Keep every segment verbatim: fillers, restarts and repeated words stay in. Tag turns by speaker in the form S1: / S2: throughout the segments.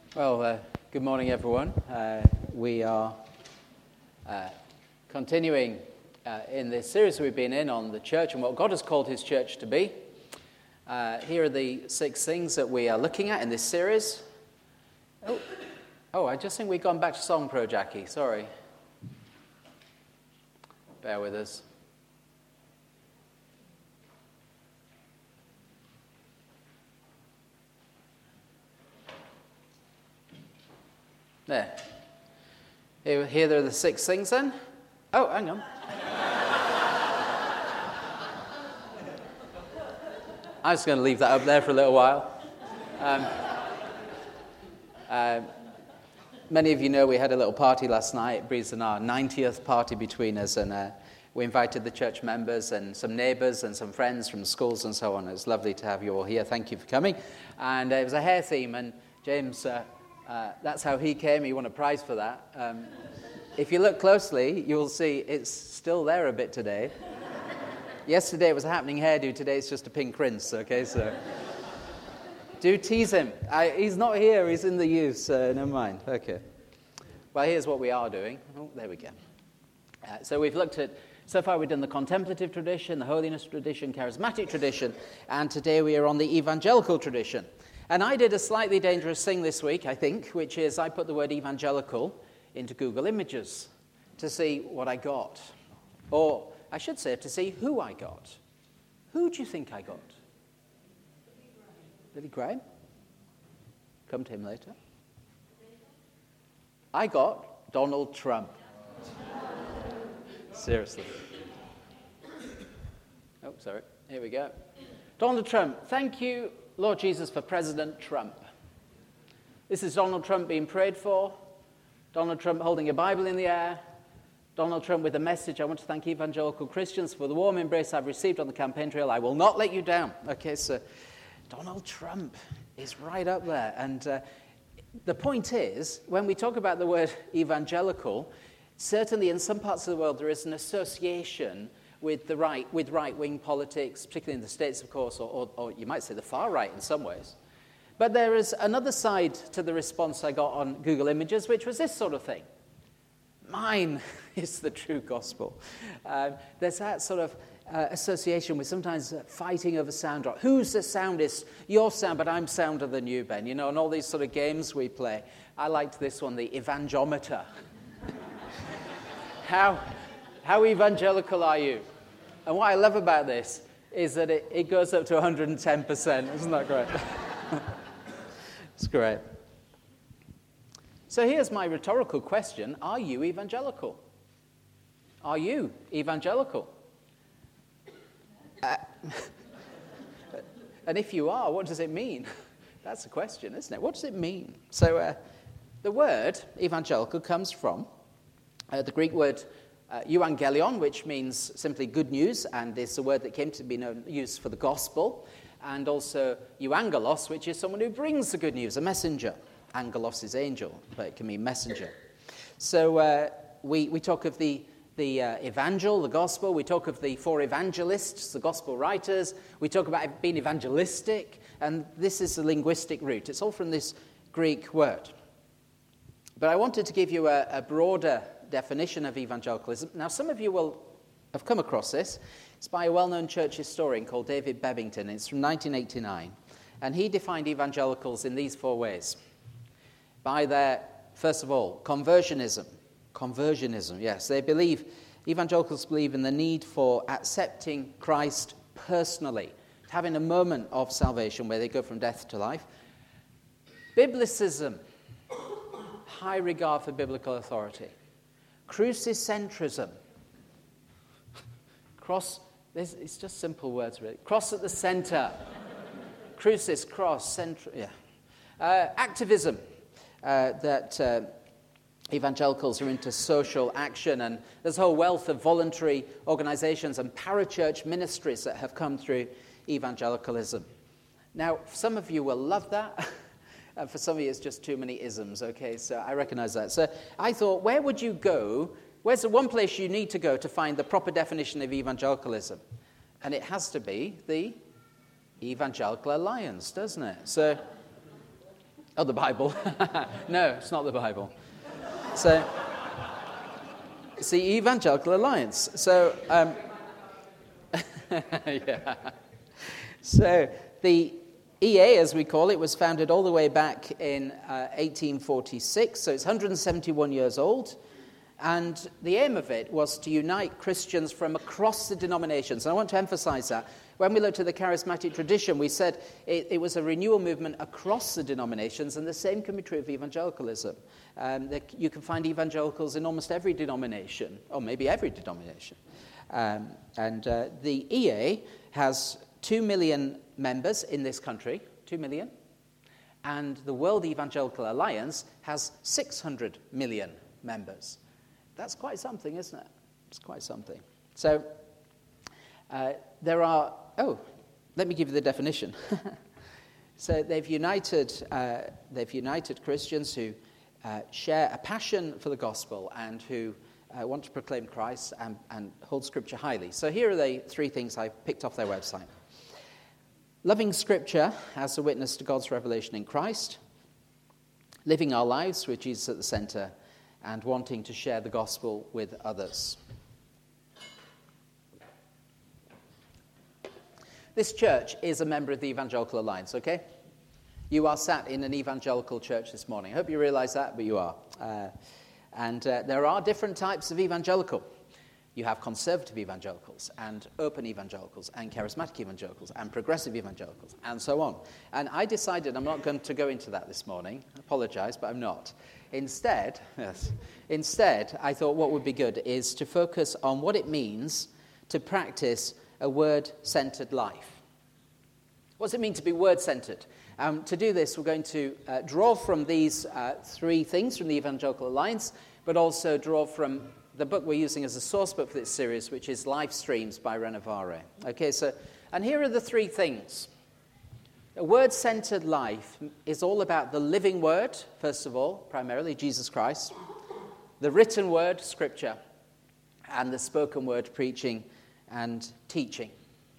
S1: Well, uh, good morning, everyone. Uh, we are uh, continuing uh, in this series we've been in on the church and what God has called his church to be. Uh, here are the six things that we are looking at in this series. Oh, oh I just think we've gone back to Song Pro, Jackie. Sorry. Bear with us. There. Here, here there are the six things then. Oh, hang on. I was going to leave that up there for a little while. Um, uh, many of you know we had a little party last night. Breeze and our ninetieth party between us, and uh, we invited the church members and some neighbours and some friends from schools and so on. It was lovely to have you all here. Thank you for coming. And uh, it was a hair theme, and James... Uh, Uh, that's how he came. He won a prize for that. Um, if you look closely, you'll see it's still there a bit today. Yesterday it was a happening hairdo. Today it's just a pink rinse, okay? So do tease him. I, he's not here. He's in the youth, so never mind. Okay. Well, here's what we are doing. Oh, there we go. Uh, so we've looked at, so far we've done the contemplative tradition, the holiness tradition, charismatic tradition, and today we are on the evangelical tradition. And I did a slightly dangerous thing this week, I think, which is I put the word evangelical into Google Images to see what I got. Or, I should say, to see who I got. Who do you think I got? Billy Graham? Come to him later. I got Donald Trump. Seriously. Oh, sorry. Here we go. Donald Trump, thank you, Lord Jesus, for President Trump. This is Donald Trump being prayed for. Donald Trump holding a Bible in the air. Donald Trump with a message. I want to thank evangelical Christians for the warm embrace I've received on the campaign trail. I will not let you down. Okay, so Donald Trump is right up there. And uh, the point is, when we talk about the word evangelical, certainly in some parts of the world there is an association with the right, with right-wing politics, particularly in the States, of course, or, or, or you might say the far right in some ways. But there is another side to the response I got on Google Images, which was this sort of thing. Mine is the true gospel. Uh, there's that sort of uh, association with sometimes uh, fighting over sound. Or who's the soundest? Your sound, but I'm sounder than you, Ben. You know, and all these sort of games we play. I liked this one, the evangometer. How... How evangelical are you? And what I love about this is that it, it goes up to one hundred ten percent. Isn't that great? It's great. So here's my rhetorical question. Are you evangelical? Are you evangelical? Uh, and if you are, what does it mean? That's the question, isn't it? What does it mean? So uh, the word evangelical comes from uh, the Greek word Uh, euangelion, which means simply good news, and is a word that came to be known, used for the gospel, and also euangelos, which is someone who brings the good news, a messenger. Angelos is angel, but it can mean messenger. So uh, we, we talk of the, the uh, evangel, the gospel, we talk of the four evangelists, the gospel writers, we talk about being evangelistic, and this is the linguistic root. It's all from this Greek word. But I wanted to give you a, a broader definition of evangelicalism. Now, some of you will have come across this. It's by a well-known church historian called David Bebbington. It's from nineteen eighty-nine. And he defined evangelicals in these four ways. By their, first of all, conversionism. Conversionism, yes. They believe, evangelicals believe in the need for accepting Christ personally, having a moment of salvation where they go from death to life. Biblicism, high regard for biblical authority. Crucicentrism. Cross, this, it's just simple words, really. Cross at the center. Crucis, cross, center, yeah. Uh, activism, uh, that uh, evangelicals are into social action, and there's a whole wealth of voluntary organizations and parachurch ministries that have come through evangelicalism. Now, some of you will love that. And for some of you, it's just too many isms, okay? So I recognize that. So I thought, where would you go? Where's the one place you need to go to find the proper definition of evangelicalism? And it has to be the Evangelical Alliance, doesn't it? So Oh, the Bible. No, it's not the Bible. So, it's the Evangelical Alliance. So, um, yeah. So, the E A, as we call it, was founded all the way back in uh, eighteen forty-six, so it's one hundred seventy-one years old. And the aim of it was to unite Christians from across the denominations. And I want to emphasize that. When we looked at the charismatic tradition, we said it, it was a renewal movement across the denominations, and the same can be true of evangelicalism. Um, the, you can find evangelicals in almost every denomination, or maybe every denomination. Um, and uh, the E A has two million members in this country, two million, and the World Evangelical Alliance has six hundred million members. That's quite something, isn't it? It's quite something. So uh, there are, oh, let me give you the definition. So they've united, uh, they've united Christians who uh, share a passion for the gospel and who uh, want to proclaim Christ and, and hold Scripture highly. So here are the three things I picked off their website. Loving Scripture as a witness to God's revelation in Christ, living our lives with Jesus at the center, and wanting to share the gospel with others. This church is a member of the Evangelical Alliance, okay? You are sat in an evangelical church this morning. I hope you realize that, but you are. Uh, and uh, there are different types of evangelical. You have conservative evangelicals, and open evangelicals, and charismatic evangelicals, and progressive evangelicals, and so on. And I decided I'm not going to go into that this morning. I apologize, but I'm not. Instead, yes, instead, I thought what would be good is to focus on what it means to practice a word-centered life. What does it mean to be word-centered? Um, to do this, we're going to uh, draw from these uh, three things from the Evangelical Alliance, but also draw from the book we're using as a source book for this series, which is Life Streams by Renovare. Okay, so, and here are the three things. A word-centered life is all about the living word, first of all, primarily Jesus Christ, the written word, Scripture, and the spoken word, preaching and teaching.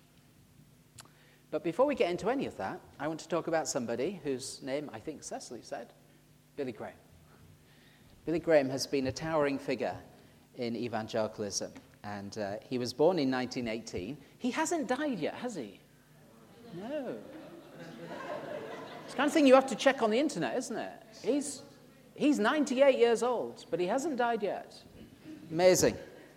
S1: But before we get into any of that, I want to talk about somebody whose name I think Cecily said, Billy Graham. Billy Graham has been a towering figure in evangelicalism, and uh, he was born in nineteen eighteen. He hasn't died yet, has he? No. It's the kind of thing you have to check on the internet, isn't it? He's, he's ninety-eight years old, but he hasn't died yet. Amazing.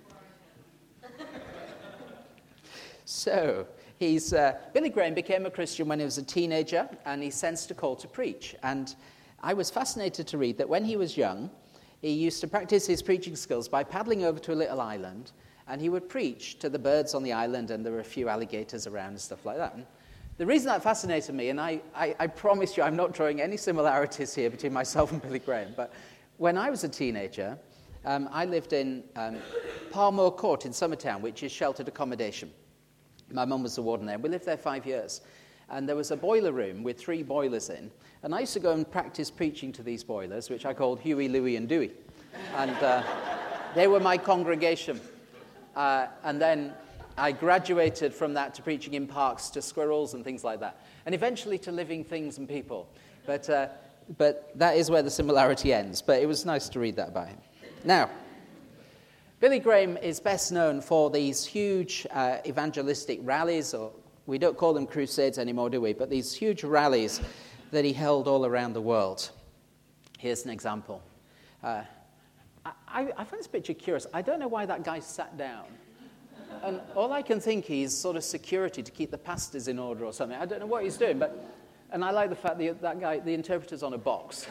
S1: So, he's, uh, Billy Graham became a Christian when he was a teenager, and he sensed a call to preach. And I was fascinated to read that when he was young, he used to practice his preaching skills by paddling over to a little island, and he would preach to the birds on the island, and there were a few alligators around and stuff like that. And the reason that fascinated me, and I, I, I promise you I'm not drawing any similarities here between myself and Billy Graham, but when I was a teenager, um, I lived in um, Parmoor Court in Summertown, which is sheltered accommodation. My mum was the warden there. We lived there five years. And there was a boiler room with three boilers in. And I used to go and practice preaching to these boilers, which I called Huey, Louie, and Dewey. And uh, they were my congregation. Uh, and then I graduated from that to preaching in parks to squirrels and things like that. And eventually to living things and people. But, uh, but that is where the similarity ends. But it was nice to read that about him. Now, Billy Graham is best known for these huge uh, evangelistic rallies, or we don't call them crusades anymore, do we? But these huge rallies that he held all around the world. Here's an example. Uh, I, I find this picture curious. I don't know why that guy sat down. And all I can think is sort of security to keep the pastors in order or something. I don't know what he's doing, but and I like the fact that that guy, the interpreter's on a box.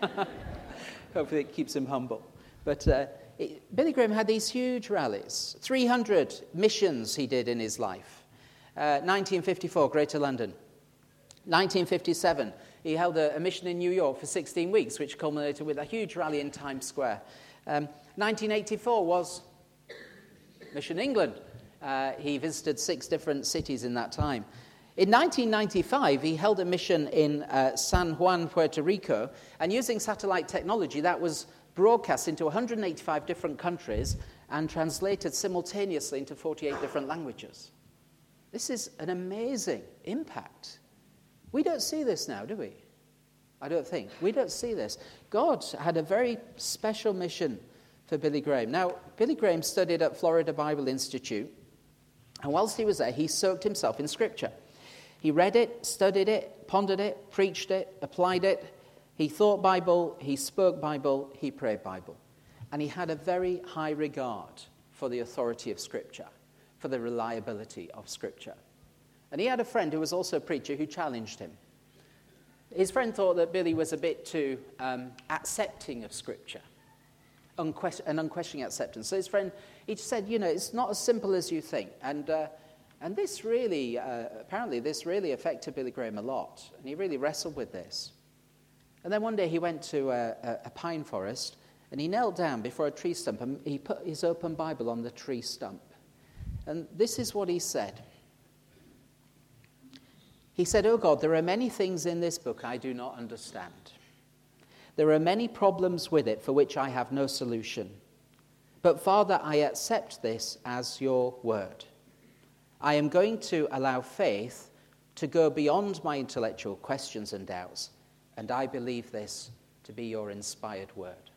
S1: Hopefully it keeps him humble. But uh, it, Billy Graham had these huge rallies. three hundred missions he did in his life. Uh, nineteen fifty-four, Greater London. nineteen fifty-seven, he held a, a mission in New York for sixteen weeks, which culminated with a huge rally in Times Square. Um, nineteen eighty-four was Mission England. Uh, he visited six different cities in that time. In nineteen ninety-five, he held a mission in uh, San Juan, Puerto Rico, and using satellite technology, that was broadcast into one hundred eighty-five different countries and translated simultaneously into forty-eight different languages. This is an amazing impact. We don't see this now, do we? I don't think. We don't see this. God had a very special mission for Billy Graham. Now, Billy Graham studied at Florida Bible Institute, and whilst he was there, he soaked himself in Scripture. He read it, studied it, pondered it, preached it, applied it. He thought Bible, he spoke Bible, he prayed Bible. And he had a very high regard for the authority of Scripture, for the reliability of Scripture. And he had a friend who was also a preacher who challenged him. His friend thought that Billy was a bit too um, accepting of Scripture, unquest- an unquestioning acceptance. So his friend, he just said, you know, it's not as simple as you think. And uh, and this really, uh, apparently this really affected Billy Graham a lot. And he really wrestled with this. And then one day he went to a, a, a pine forest, and he knelt down before a tree stump, and he put his open Bible on the tree stump. And this is what he said. He said, "Oh God, there are many things in this book I do not understand. There are many problems with it for which I have no solution. But Father, I accept this as your word. I am going to allow faith to go beyond my intellectual questions and doubts, and I believe this to be your inspired word."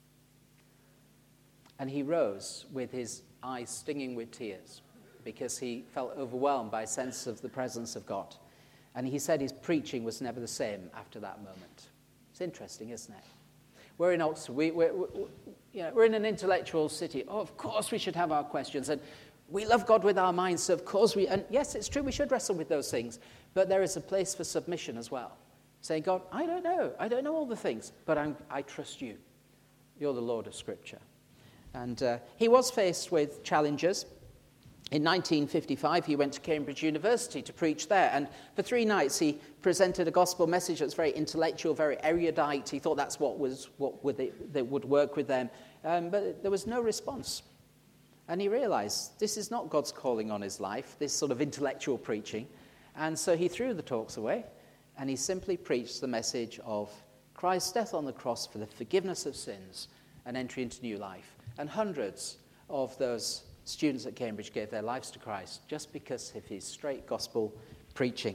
S1: And he rose with his eyes stinging with tears because he felt overwhelmed by a sense of the presence of God. And he said his preaching was never the same after that moment. It's interesting, isn't it? We're in Oxford. We, we're, we're, you know, we're in an intellectual city. Oh, of course we should have our questions. And we love God with our minds, so of course we... And yes, it's true, we should wrestle with those things. But there is a place for submission as well. Saying, God, I don't know. I don't know all the things, but I'm, I trust you. You're the Lord of Scripture. And uh, he was faced with challenges. In nineteen fifty-five, he went to Cambridge University to preach there. And for three nights, he presented a gospel message that's very intellectual, very erudite. He thought that's what was what would it, that would work with them. Um, but there was no response. And he realized this is not God's calling on his life, this sort of intellectual preaching. And so he threw the talks away, and he simply preached the message of Christ's death on the cross for the forgiveness of sins and entry into new life. And hundreds of those students at Cambridge gave their lives to Christ just because of his straight gospel preaching.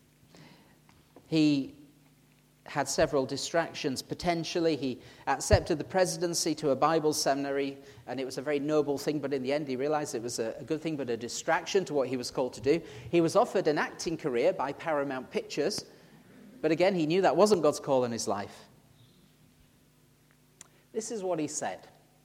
S1: He had several distractions. Potentially, he accepted the presidency to a Bible seminary, and it was a very noble thing, but in the end he realized it was a, a good thing, but a distraction to what he was called to do. He was offered an acting career by Paramount Pictures, but again, he knew that wasn't God's call in his life. This is what he said.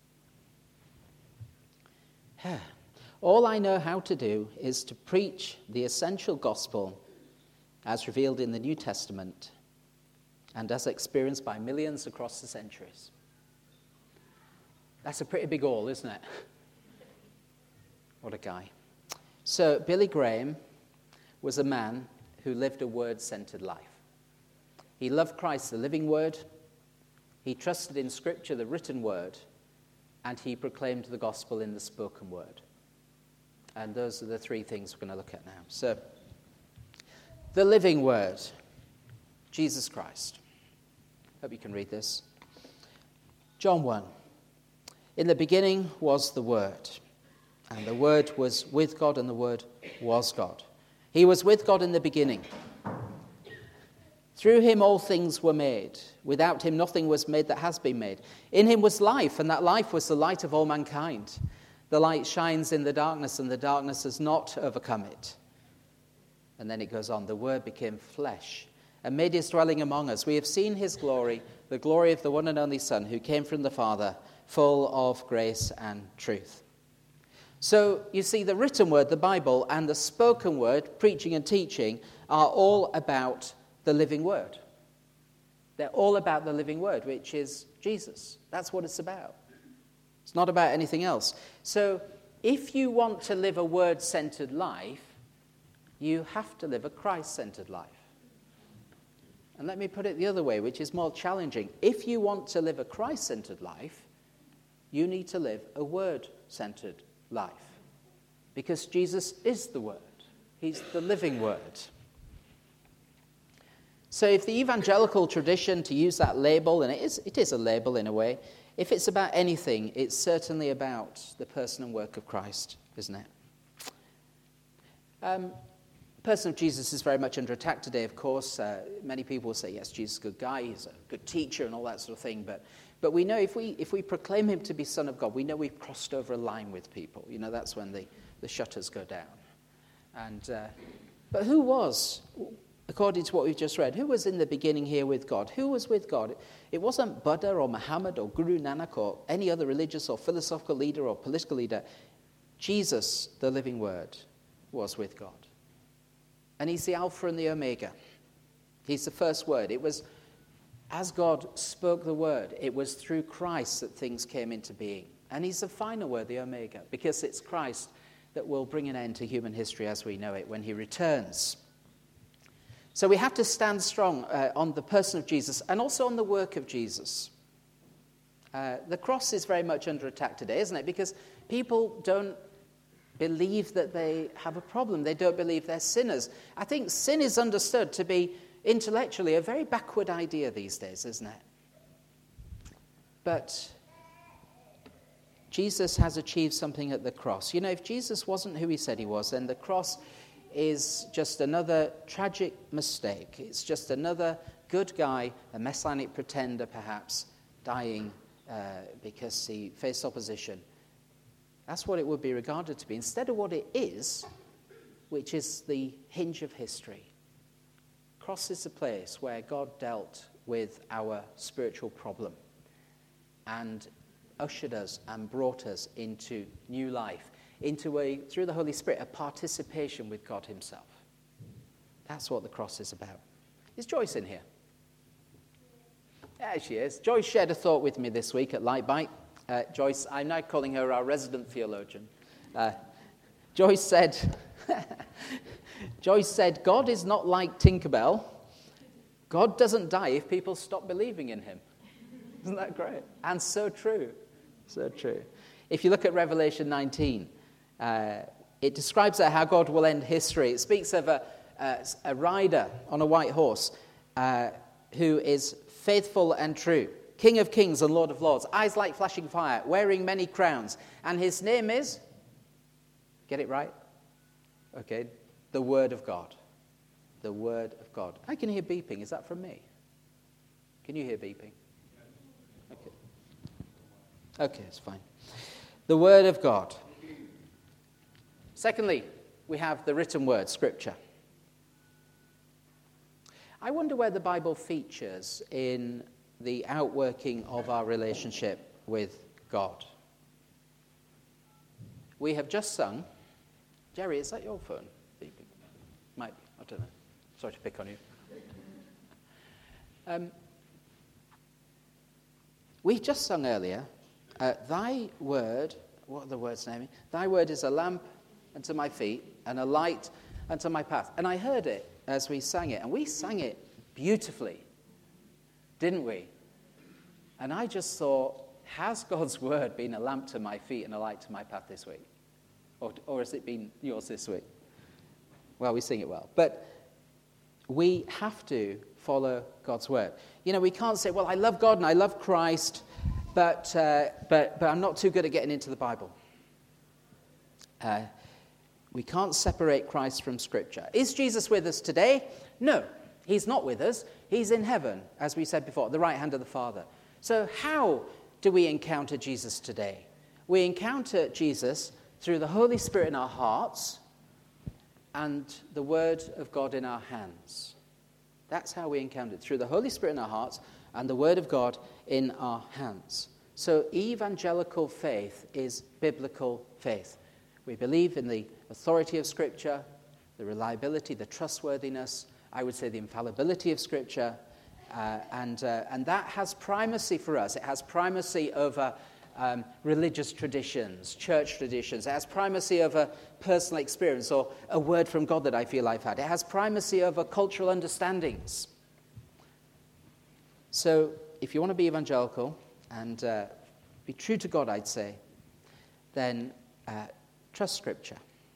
S1: All I know how to do is to preach the essential gospel as revealed in the New Testament and as experienced by millions across the centuries. That's a pretty big all, isn't it? What a guy. So Billy Graham was a man who lived a word-centered life. He loved Christ, the living word. He trusted in Scripture, the written word. And he proclaimed the gospel in the spoken word. And those are the three things we're going to look at now. So, the living word, Jesus Christ. Hope you can read this. John one. In the beginning was the Word, and the Word was with God, and the Word was God. He was with God in the beginning. Through him all things were made. Without him nothing was made that has been made. In him was life, and that life was the light of all mankind. The light shines in the darkness, and the darkness has not overcome it. And then it goes on, the Word became flesh and made his dwelling among us. We have seen his glory, the glory of the one and only Son, who came from the Father, full of grace and truth. So you see, the written word, the Bible, and the spoken word, preaching and teaching, are all about the living word. They're all about the living word, which is Jesus. That's what it's about. It's not about anything else. So if you want to live a word-centered life, you have to live a Christ-centered life. And let me put it the other way, which is more challenging. If you want to live a Christ-centered life, you need to live a word-centered life. Because Jesus is the Word. He's the living Word. So if the evangelical tradition, to use that label, and it is, it is a label in a way, if it's about anything, it's certainly about the person and work of Christ, isn't it? Um, The person of Jesus is very much under attack today, of course. Uh, many people will say, yes, Jesus is a good guy, he's a good teacher and all that sort of thing. But but we know if we if we proclaim him to be Son of God, we know we've crossed over a line with people. You know, that's when the, the shutters go down. And uh, But who was, according to what we've just read, who was in the beginning here with God? Who was with God? It wasn't Buddha or Muhammad or Guru Nanak or any other religious or philosophical leader or political leader. Jesus, the living Word, was with God. And he's the Alpha and the Omega. He's the first word. It was, as God spoke the word, it was through Christ that things came into being. And he's the final word, the Omega, because it's Christ that will bring an end to human history as we know it when he returns. So we have to stand strong uh, on the person of Jesus and also on the work of Jesus. Uh, the cross is very much under attack today, isn't it? Because people don't believe that they have a problem. They don't believe they're sinners. I think sin is understood to be intellectually a very backward idea these days, isn't it? But Jesus has achieved something at the cross. You know, if Jesus wasn't who he said he was, then the cross is just another tragic mistake. It's just another good guy, a messianic pretender perhaps, dying uh, because he faced opposition. That's what it would be regarded to be, instead of what it is, which is the hinge of history. Cross is the place where God dealt with our spiritual problem and ushered us and brought us into new life, into a, through the Holy Spirit, a participation with God himself. That's what the cross is about. Is Joyce in here? There she is. Joyce shared a thought with me this week at Lightbite. Uh, Joyce, I'm now calling her our resident theologian. Uh, Joyce said, Joyce said, God is not like Tinkerbell. God doesn't die if people stop believing in him. Isn't that great? And so true. So true. If you look at Revelation nineteen, uh, it describes how God will end history. It speaks of a, a, a rider on a white horse uh, who is faithful and true. King of kings and Lord of lords, eyes like flashing fire, wearing many crowns. And his name is, get it right? Okay, the Word of God. The Word of God. I can hear beeping. Is that from me? Can you hear beeping? Okay. Okay, it's fine. The Word of God. Secondly, we have the written word, Scripture. I wonder where the Bible features in the outworking of our relationship with God. We have just sung. Jerry, is that your phone beeping? Might be. I don't know. Sorry to pick on you. Um, we just sung earlier, uh, thy word, what are the words, Naomi? Thy word is a lamp unto my feet and a light unto my path. And I heard it as we sang it, and we sang it beautifully, didn't we? And I just thought, has God's word been a lamp to my feet and a light to my path this week? Or, or has it been yours this week? Well, we sing it well. But we have to follow God's word. You know, we can't say, well, I love God and I love Christ, but uh, but but I'm not too good at getting into the Bible. Uh, we can't separate Christ from Scripture. Is Jesus with us today? No, he's not with us. He's in heaven, as we said before, at the right hand of the Father. So how do we encounter Jesus today? We encounter Jesus through the Holy Spirit in our hearts and the Word of God in our hands. That's how we encounter it, through the Holy Spirit in our hearts and the Word of God in our hands. So evangelical faith is biblical faith. We believe in the authority of Scripture, the reliability, the trustworthiness, I would say the infallibility of Scripture, uh, and, uh, and that has primacy for us. It has primacy over um, religious traditions, church traditions. It has primacy over personal experience or a word from God that I feel I've had. It has primacy over cultural understandings. So if you want to be evangelical and uh, be true to God, I'd say, then uh, trust Scripture.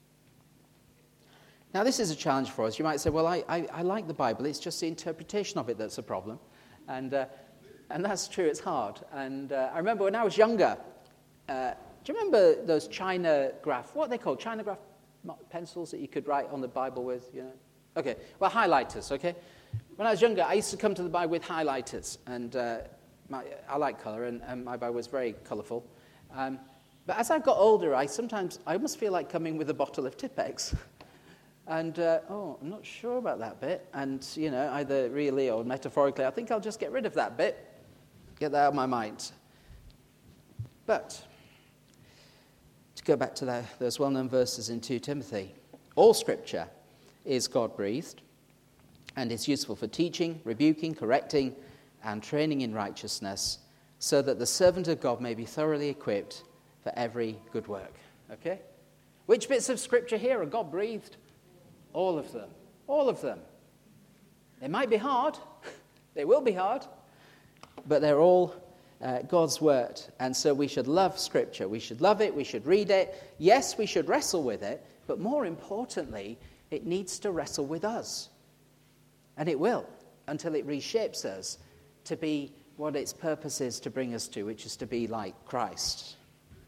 S1: Now, this is a challenge for us. You might say, well, I, I, I like the Bible. It's just the interpretation of it that's a problem. And uh, and that's true. It's hard. And uh, I remember when I was younger, uh, do you remember those China graph, what are they called? China graph pencils that you could write on the Bible with? You know? Okay, well, highlighters, okay? When I was younger, I used to come to the Bible with highlighters, and uh, my, I like colour, and, and my Bible was very colourful. Um, but as I got older, I sometimes, I almost feel like coming with a bottle of Tippex. And, uh, oh, I'm not sure about that bit. And, you know, either really or metaphorically, I think I'll just get rid of that bit, get that out of my mind. But, to go back to the, those well-known verses in Second Timothy, all Scripture is God-breathed and is useful for teaching, rebuking, correcting, and training in righteousness, so that the servant of God may be thoroughly equipped for every good work. Okay? Which bits of Scripture here are God-breathed? All of them. All of them. They might be hard. They will be hard. But they're all uh, God's word. And so we should love Scripture. We should love it. We should read it. Yes, we should wrestle with it. But more importantly, it needs to wrestle with us. And it will, until it reshapes us to be what its purpose is to bring us to, which is to be like Christ.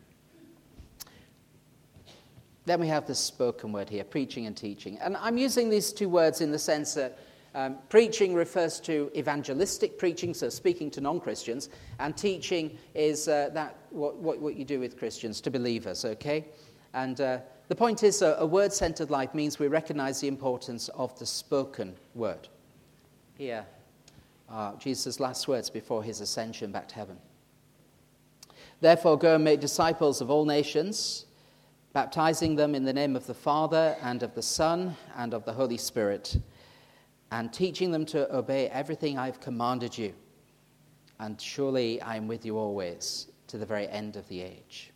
S1: Then we have the spoken word here, preaching and teaching. And I'm using these two words in the sense that um, preaching refers to evangelistic preaching, so speaking to non-Christians, and teaching is uh, that what, what, what you do with Christians, to believers, okay? And uh, the point is, uh, a word-centered life means we recognize the importance of the spoken word. Here are Jesus' last words before his ascension back to heaven. Therefore, go and make disciples of all nations, baptizing them in the name of the Father and of the Son and of the Holy Spirit, and teaching them to obey everything I've commanded you. And surely I am with you always, to the very end of the age.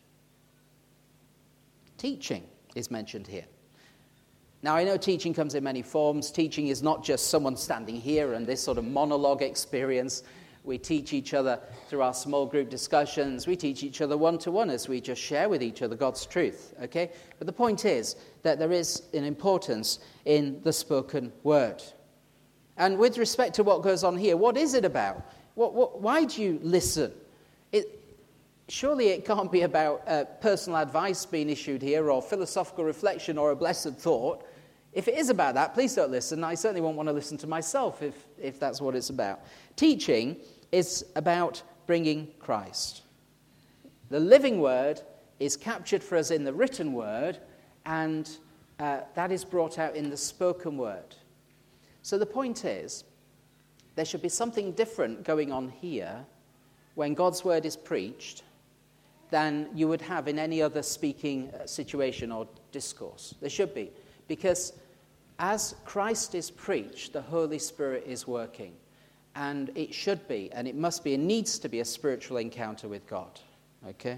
S1: Teaching is mentioned here. Now, I know teaching comes in many forms. Teaching is not just someone standing here and this sort of monologue experience. We teach each other through our small group discussions. We teach each other one-to-one as we just share with each other God's truth, okay? But the point is that there is an importance in the spoken word. And with respect to what goes on here, what is it about? What, what, why do you listen? It, surely it can't be about uh, personal advice being issued here or philosophical reflection or a blessed thought. If it is about that, please don't listen. I certainly won't want to listen to myself if, if that's what it's about. Teaching is about bringing Christ. The living word is captured for us in the written word, and uh, that is brought out in the spoken word. So the point is, there should be something different going on here when God's word is preached than you would have in any other speaking situation or discourse. There should be. Because as Christ is preached, the Holy Spirit is working. And it should be, and it must be, and needs to be a spiritual encounter with God. Okay?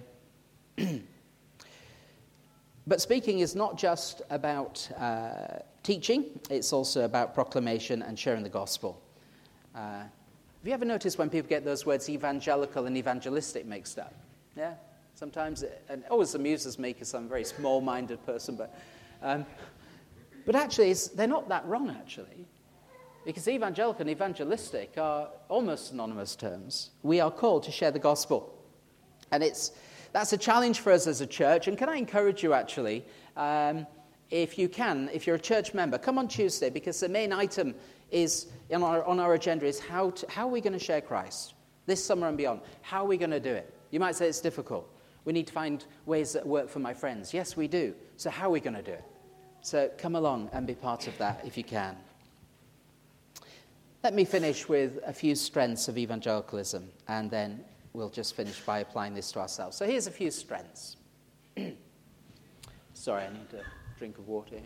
S1: But speaking is not just about uh, teaching, it's also about proclamation and sharing the gospel. Uh, have you ever noticed when people get those words evangelical and evangelistic mixed up? Yeah? Sometimes, it, and it always amuses me because I'm a very small-minded person, but um, but actually, it's, they're not that wrong, actually, because evangelical and evangelistic are almost synonymous terms. We are called to share the gospel, and it's that's a challenge for us as a church. And can I encourage you, actually, um, if you can, if you're a church member, come on Tuesday, because the main item is on our, on our agenda is how to, how are we going to share Christ this summer and beyond? How are we going to do it? You might say it's difficult. We need to find ways that work for my friends. Yes, we do. So how are we going to do it? So come along and be part of that if you can. Let me finish with a few strengths of evangelicalism, and then we'll just finish by applying this to ourselves. So here's a few strengths. Sorry, I need a drink of water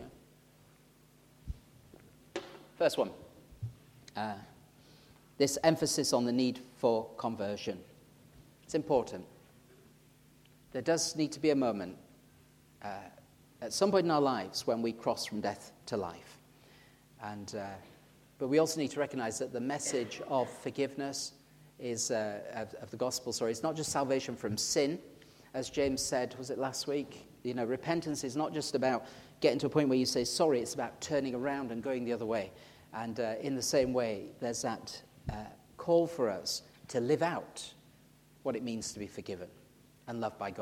S1: here. First one, uh, this emphasis on the need for conversion. It's important. There does need to be a moment uh, at some point in our lives when we cross from death to life. And uh, but we also need to recognize that the message of forgiveness is uh, of, of the gospel story. It's not just salvation from sin. As James said, was it last week? You know, repentance is not just about getting to a point where you say sorry. It's about turning around and going the other way. And uh, in the same way, there's that uh, call for us to live out what it means to be forgiven and loved by God.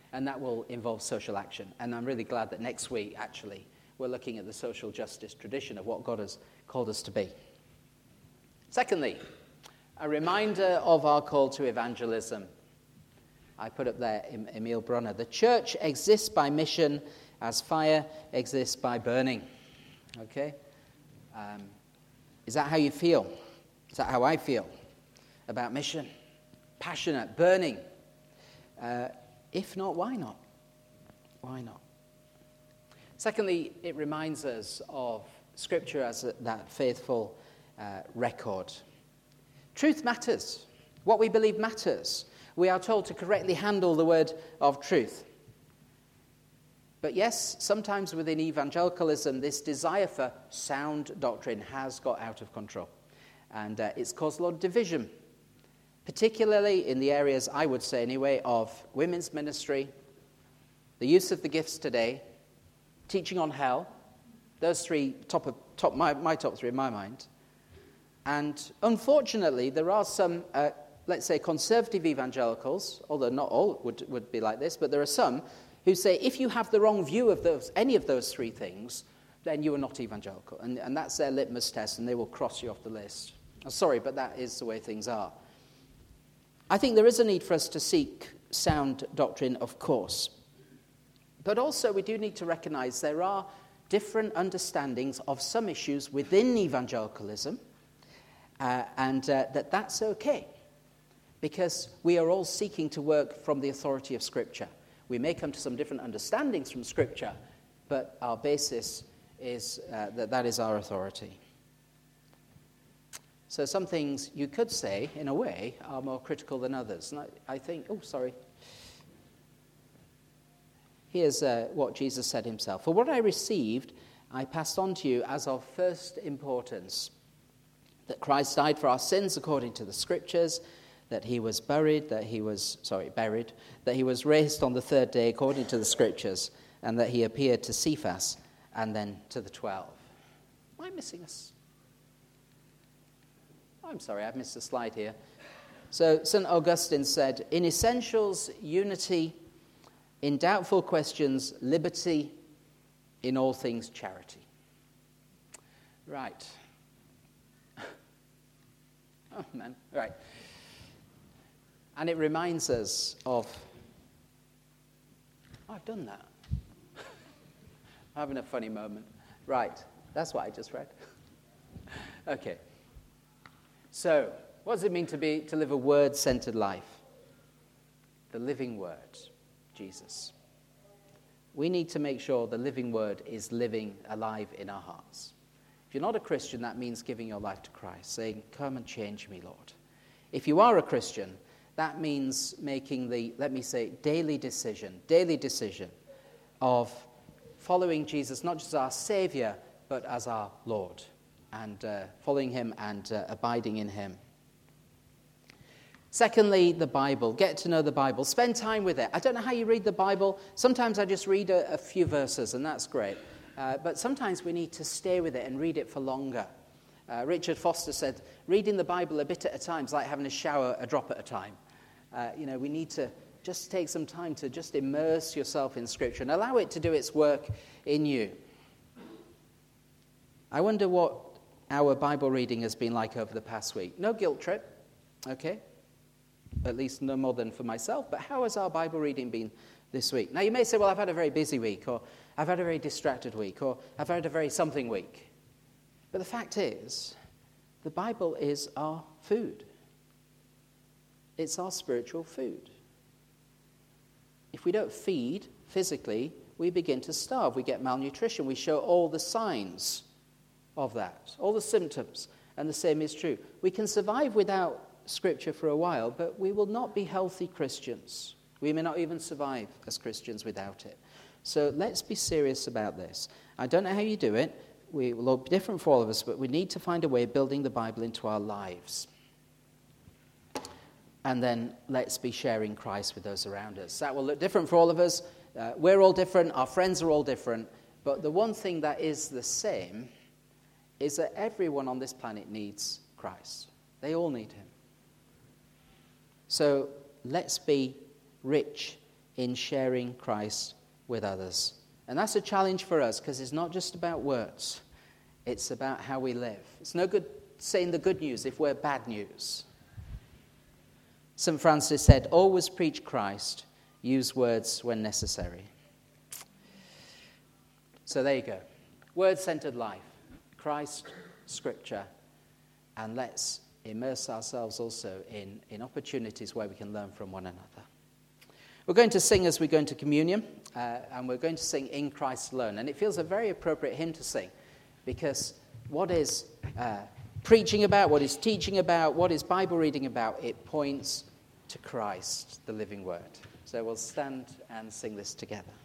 S1: And that will involve social action. And I'm really glad that next week, actually, we're looking at the social justice tradition of what God has called us to be. Secondly, a reminder of our call to evangelism. I put up there Emil Brunner. The church exists by mission as fire exists by burning. Okay? Um, is that how you feel? Is that how I feel about mission? Passionate, burning. Uh, if not, why not? Why not? Secondly, it reminds us of Scripture as a, that faithful uh, record. Truth matters. What we believe matters. We are told to correctly handle the word of truth. But yes, sometimes within evangelicalism, this desire for sound doctrine has got out of control. And uh, it's caused a lot of division, particularly in the areas, I would say anyway, of women's ministry, the use of the gifts today, teaching on hell. Those three, top of top my, my top three in my mind. And unfortunately, there are some, uh, let's say, conservative evangelicals, although not all would, would be like this, but there are some who say if you have the wrong view of those, any of those three things, then you are not evangelical. And, and that's their litmus test, and they will cross you off the list. I'm sorry, but that is the way things are. I think there is a need for us to seek sound doctrine, of course. But also we do need to recognize there are different understandings of some issues within evangelicalism, uh, and uh, that that's okay, because we are all seeking to work from the authority of Scripture. We may come to some different understandings from Scripture, but our basis is uh, that that is our authority. So some things you could say, in a way, are more critical than others. And I, I think, oh, sorry. Here's uh, what Jesus said himself. For what I received, I passed on to you as of first importance, that Christ died for our sins according to the Scriptures, that he was buried, that he was, sorry, buried, that he was raised on the third day according to the Scriptures, and that he appeared to Cephas and then to the twelve. Am I missing us? I'm sorry, I've missed a slide here. So Saint Augustine said, in essentials, unity; in doubtful questions, liberty; in all things, charity. Right. Oh, man. Right. And it reminds us of... Oh, I've done that. I'm having a funny moment. Right. That's what I just read. Okay. So, what does it mean to be to live a word-centered life? The living word, Jesus. We need to make sure the living word is living alive in our hearts. If you're not a Christian, that means giving your life to Christ, saying, come and change me, Lord. If you are a Christian, that means making the, let me say, daily decision, daily decision of following Jesus, not just as our Savior, but as our Lord, and uh, following him and uh, abiding in him. Secondly, the Bible. Get to know the Bible. Spend time with it. I don't know how you read the Bible. Sometimes I just read a, a few verses, and that's great. Uh, but sometimes we need to stay with it and read it for longer. Uh, Richard Foster said, reading the Bible a bit at a time is like having a shower a drop at a time. Uh, you know, we need to just take some time to just immerse yourself in Scripture and allow it to do its work in you. I wonder what our Bible reading has been like over the past week. No guilt trip, okay? At least no more than for myself. But how has our Bible reading been this week? Now, you may say, well, I've had a very busy week, or I've had a very distracted week, or I've had a very something week. But the fact is, the Bible is our food. It's our spiritual food. If we don't feed physically, we begin to starve. We get malnutrition. We show all the signs of that, all the symptoms, and the same is true. We can survive without Scripture for a while, but we will not be healthy Christians. We may not even survive as Christians without it. So let's be serious about this. I don't know how you do it. We will look different for all of us, but we need to find a way of building the Bible into our lives. And then let's be sharing Christ with those around us. That will look different for all of us. Uh, we're all different. Our friends are all different. But the one thing that is the same is that everyone on this planet needs Christ. They all need him. So let's be rich in sharing Christ with others. And that's a challenge for us because it's not just about words. It's about how we live. It's no good saying the good news if we're bad news. Saint Francis said, always preach Christ, use words when necessary. So there you go. Word-centered life, Christ, Scripture, and let's immerse ourselves also in, in opportunities where we can learn from one another. We're going to sing as we go into communion, uh, and we're going to sing In Christ Alone. And it feels a very appropriate hymn to sing, because what is uh, preaching about, what is teaching about, what is Bible reading about, it points to Christ, the living Word. So we'll stand and sing this together.